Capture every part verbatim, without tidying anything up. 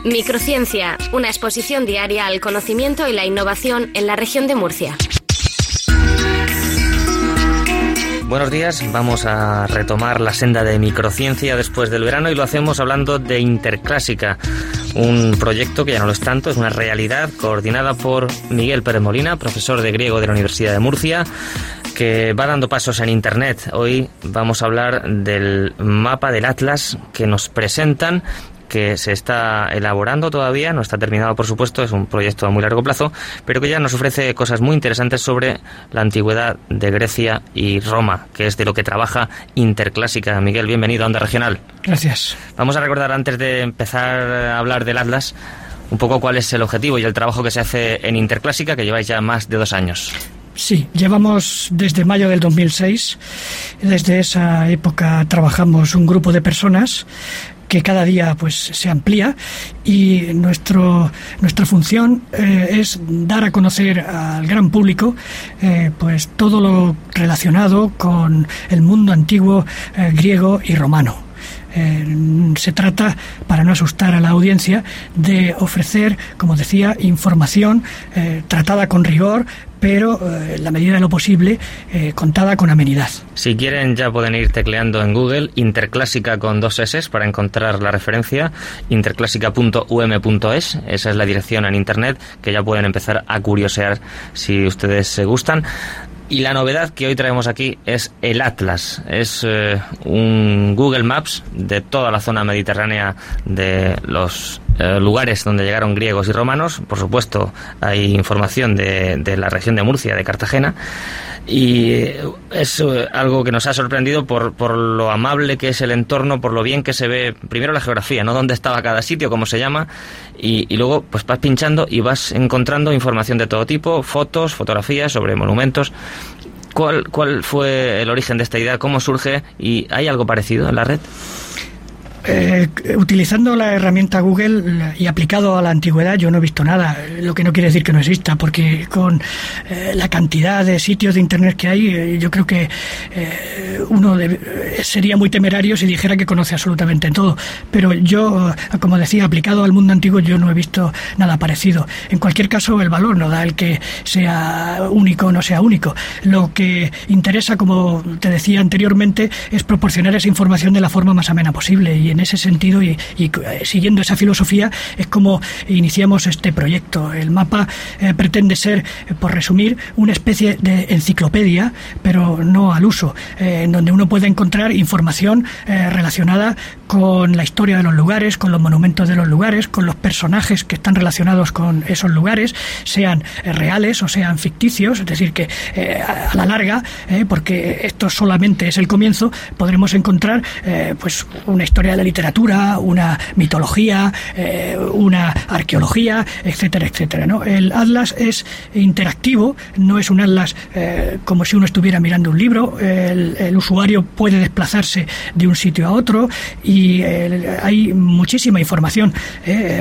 Microciencia, una exposición diaria al conocimiento y la innovación en la región de Murcia. Buenos días, vamos a retomar la senda de microciencia después del verano y lo hacemos hablando de Interclásica, un proyecto que ya no lo es tanto, es una realidad coordinada por Miguel Pérez Molina, profesor de griego de la Universidad de Murcia, que va dando pasos en Internet. Hoy vamos a hablar del mapa del Atlas que nos presentan, que se está elaborando todavía, no está terminado por supuesto, es un proyecto a muy largo plazo, pero que ya nos ofrece cosas muy interesantes sobre la antigüedad de Grecia y Roma, que es de lo que trabaja Interclásica. Miguel, bienvenido a Onda Regional. Gracias. Vamos a recordar, antes de empezar a hablar del Atlas, un poco cuál es el objetivo y el trabajo que se hace en Interclásica, que lleváis ya más de dos años. Sí, llevamos desde mayo del dos mil seis, desde esa época trabajamos un grupo de personas que cada día pues se amplía y nuestro nuestra función eh, es dar a conocer al gran público eh, pues todo lo relacionado con el mundo antiguo eh, griego y romano. Eh, se trata, para no asustar a la audiencia, de ofrecer, como decía, información eh, tratada con rigor, pero eh, en la medida de lo posible eh, contada con amenidad. Si quieren ya pueden ir tecleando en Google Interclásica con dos S para encontrar la referencia, interclásica punto u eme punto es, esa es la dirección en internet que ya pueden empezar a curiosear si ustedes se gustan. Y la novedad que hoy traemos aquí es el Atlas. Es eh, un Google Maps de toda la zona mediterránea, de los eh, lugares donde llegaron griegos y romanos. Por supuesto, hay información de, de la región de Murcia, de Cartagena. Y es eh, algo que nos ha sorprendido por, por lo amable que es el entorno, por lo bien que se ve, primero la geografía, ¿no? Dónde estaba cada sitio, cómo se llama, y, y luego pues vas pinchando y vas encontrando información de todo tipo, fotos, fotografías sobre monumentos. ¿Cuál, cuál fue el origen de esta idea? ¿Cómo surge? ¿Y hay algo parecido en la red? Eh, utilizando la herramienta Google y aplicado a la antigüedad, yo no he visto nada, lo que no quiere decir que no exista, porque con eh, la cantidad de sitios de internet que hay, eh, yo creo que eh, uno de, sería muy temerario si dijera que conoce absolutamente todo, pero yo, como decía, aplicado al mundo antiguo, yo no he visto nada parecido. En cualquier caso, el valor no da el que sea único o no sea único. Lo que interesa, como te decía anteriormente, es proporcionar esa información de la forma más amena posible, y en ese sentido y, y siguiendo esa filosofía es como iniciamos este proyecto. El mapa eh, pretende ser, eh, por resumir, una especie de enciclopedia, pero no al uso, eh, en donde uno puede encontrar información eh, relacionada con la historia de los lugares, con los monumentos de los lugares, con los personajes que están relacionados con esos lugares, sean eh, reales o sean ficticios, es decir, que eh, a la larga, eh, porque esto solamente es el comienzo, podremos encontrar eh, pues una historia de la literatura, una mitología, eh, una arqueología, etcétera, etcétera, ¿no? El Atlas es interactivo, no es un Atlas eh, como si uno estuviera mirando un libro. El, el usuario puede desplazarse de un sitio a otro y eh, hay muchísima información. Eh,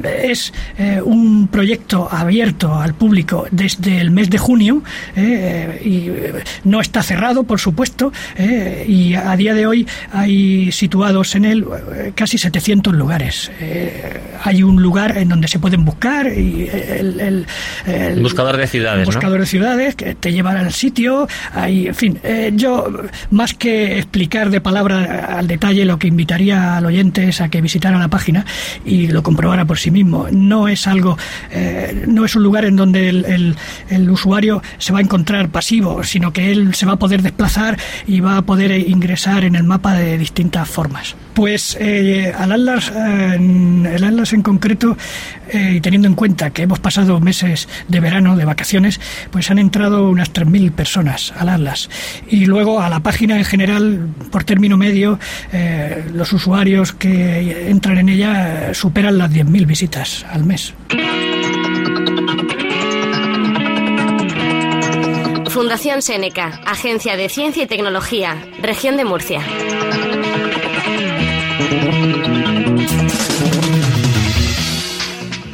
es eh, un proyecto abierto al público desde el mes de junio eh, y no está cerrado, por supuesto, eh, y a día de hoy hay situados en él casi setecientos lugares. Eh, hay un lugar en donde se pueden buscar y el, el, el buscador de ciudades, buscador ¿no? de ciudades que te llevan al sitio. Hay, en fin, eh, yo más que explicar de palabra al detalle, lo que invitaría al oyente es a que visitara la página y lo comprobara por sí mismo. No es algo, eh, no es un lugar en donde el, el, el usuario se va a encontrar pasivo, sino que él se va a poder desplazar y va a poder ingresar en el mapa de distintas formas. Pues eh, al Atlas, eh, el Atlas en concreto, eh, y teniendo en cuenta que hemos pasado meses de verano, de vacaciones, pues han entrado unas tres mil personas al Atlas. Y luego a la página en general, por término medio, eh, los usuarios que entran en ella eh, superan las diez mil visitas al mes. Fundación Seneca, Agencia de Ciencia y Tecnología, Región de Murcia.